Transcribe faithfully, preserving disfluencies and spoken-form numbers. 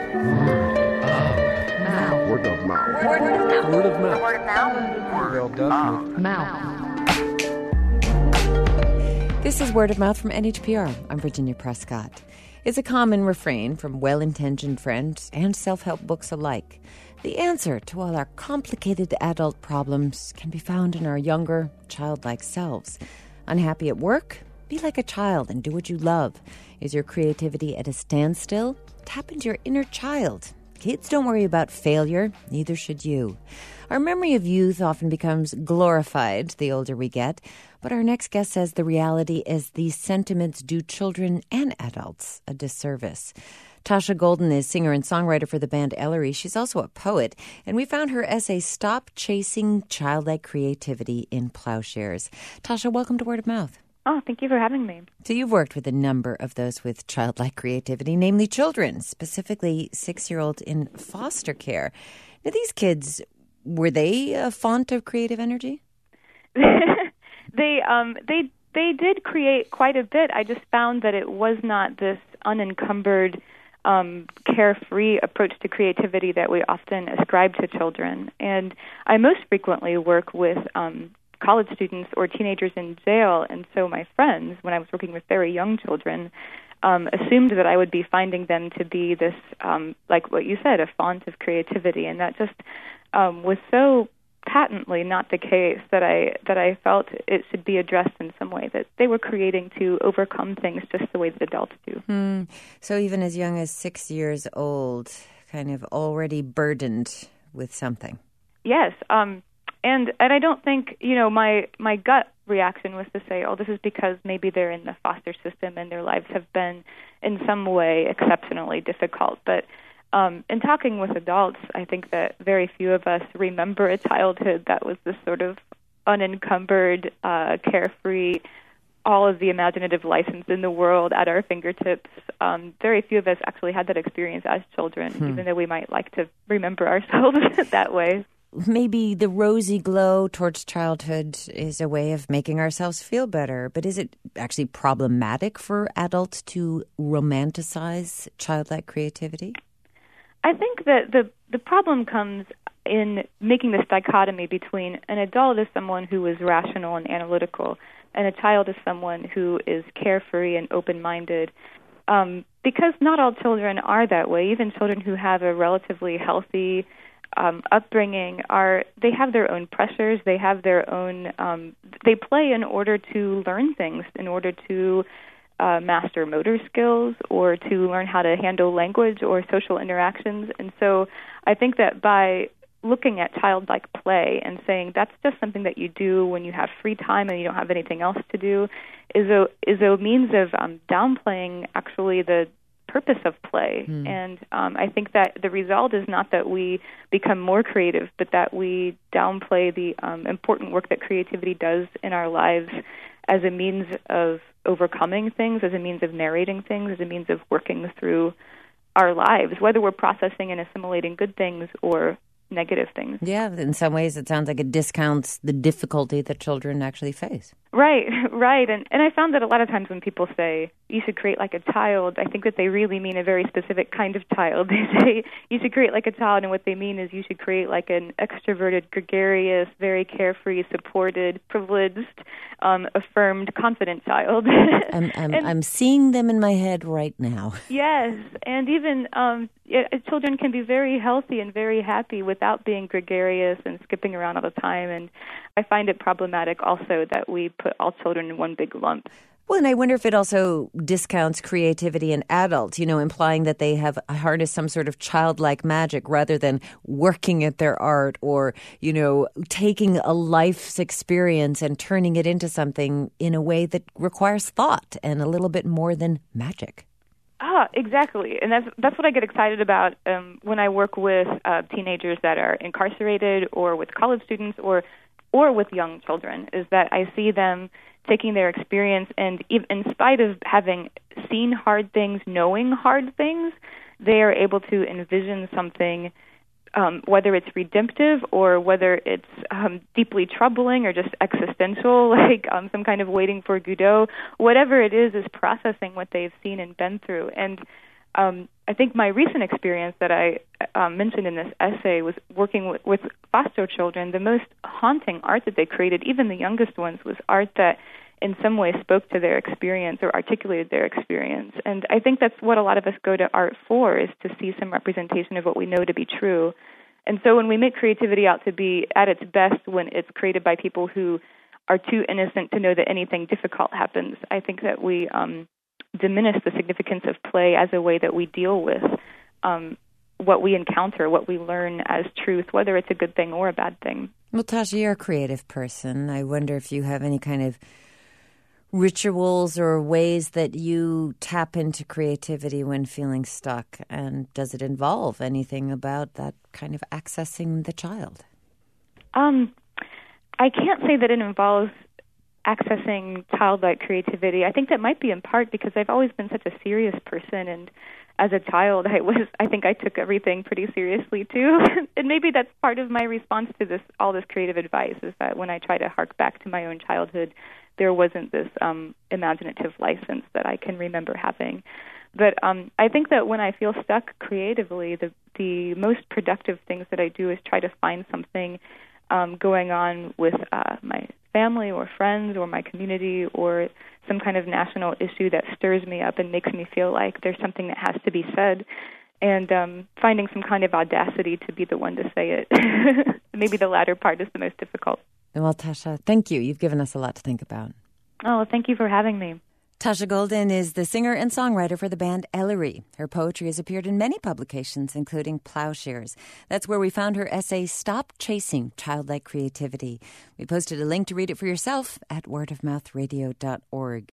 Mouth. Word of mouth. Word of mouth. Word of mouth. Word of mouth. Well, definitely. Mouth. This is Word of Mouth from N H P R. I'm Virginia Prescott. It's a common refrain from well-intentioned friends and self-help books alike. The answer to all our complicated adult problems can be found in our younger, childlike selves. Unhappy at work? Be like a child and do what you love. Is your creativity at a standstill? Tap into your inner child. Kids don't worry about failure, neither should you. Our memory of youth often becomes glorified the older we get, but our next guest says the reality is these sentiments do children and adults a disservice. Tasha Golden is singer and songwriter for the band Ellery. She's also a poet, and we found her essay, Stop Chasing Childlike Creativity in Plowshares. Tasha, welcome to Word of Mouth. Oh, thank you for having me. So you've worked with a number of those with childlike creativity, namely children, specifically six-year-olds in foster care. Now, these kids, were they a font of creative energy? they um, they they did create quite a bit. I just found that it was not this unencumbered, um, carefree approach to creativity that we often ascribe to children. And I most frequently work with um, college students or teenagers in jail, and so my friends, when I was working with very young children, um, assumed that I would be finding them to be this, um, like what you said, a font of creativity, and that just um, was so patently not the case that I that I felt it should be addressed in some way, that they were creating to overcome things just the way that adults do. Hmm. So even as young as six years old, kind of already burdened with something. Yes, um, and and I don't think, you know, my my gut reaction was to say, oh, this is because maybe they're in the foster system and their lives have been in some way exceptionally difficult. But Um, in talking with adults, I think that very few of us remember a childhood that was this sort of unencumbered, uh, carefree, all of the imaginative license in the world at our fingertips. Um, very few of us actually had that experience as children, hmm. even though we might like to remember ourselves that way. Maybe the rosy glow towards childhood is a way of making ourselves feel better, but is it actually problematic for adults to romanticize childlike creativity? I think that the the problem comes in making this dichotomy between an adult as someone who is rational and analytical, and a child as someone who is carefree and open-minded. Um, because not all children are that way. Even children who have a relatively healthy um, upbringing are they have their own pressures. They have their own. Um, they play in order to learn things, in order to Uh, master motor skills, or to learn how to handle language or social interactions. And so I think that by looking at childlike play and saying that's just something that you do when you have free time and you don't have anything else to do is a is a means of um, downplaying actually the purpose of play. Mm. And um, I think that the result is not that we become more creative, but that we downplay the um, important work that creativity does in our lives as a means of overcoming things, as a means of narrating things, as a means of working through our lives, whether we're processing and assimilating good things or negative things. Yeah, in some ways it sounds like it discounts the difficulty that children actually face. Right, right. And and I found that a lot of times when people say you should create like a child, I think that they really mean a very specific kind of child. They say you should create like a child, and what they mean is you should create like an extroverted, gregarious, very carefree, supported, privileged, um, affirmed, confident child. I'm, I'm, and, I'm seeing them in my head right now. Yes, and even um, yeah, children can be very healthy and very happy without being gregarious and skipping around all the time. And I find it problematic also that we put all children in one big lump. Well, and I wonder if it also discounts creativity in adults, you know, implying that they have harnessed some sort of childlike magic rather than working at their art or, you know, taking a life's experience and turning it into something in a way that requires thought and a little bit more than magic. Ah, exactly. And that's that's what I get excited about um, when I work with uh, teenagers that are incarcerated or with college students or or with young children, is that I see them taking their experience and even in spite of having seen hard things, knowing hard things, they are able to envision something, um, whether it's redemptive or whether it's um, deeply troubling or just existential, like um, some kind of waiting for Godot. Whatever it is, is processing what they've seen and been through. And Um, I think my recent experience that I um, mentioned in this essay was working with, with foster children. The most haunting art that they created, even the youngest ones, was art that in some way spoke to their experience or articulated their experience. And I think that's what a lot of us go to art for, is to see some representation of what we know to be true. And so when we make creativity out to be at its best when it's created by people who are too innocent to know that anything difficult happens, I think that we um, diminish the significance of play as a way that we deal with um, what we encounter, what we learn as truth, whether it's a good thing or a bad thing. Well, Tasha, you're a creative person. I wonder if you have any kind of rituals or ways that you tap into creativity when feeling stuck, and does it involve anything about that kind of accessing the child? Um, I can't say that it involves accessing childlike creativity. I think that might be in part because I've always been such a serious person, and as a child, I was I think I took everything pretty seriously too. And maybe that's part of my response to this all this creative advice, is that when I try to hark back to my own childhood, there wasn't this um, imaginative license that I can remember having. But um, I think that when I feel stuck creatively, the the most productive things that I do is try to find something um, going on with uh, my family or friends or my community, or some kind of national issue that stirs me up and makes me feel like there's something that has to be said, and um, finding some kind of audacity to be the one to say it. Maybe the latter part is the most difficult. Well, Tasha, thank you. You've given us a lot to think about. Oh, thank you for having me. Tasha Golden is the singer and songwriter for the band Ellery. Her poetry has appeared in many publications, including Plowshares. That's where we found her essay, Stop Chasing Childlike Creativity. We posted a link to read it for yourself at word of mouth radio dot org.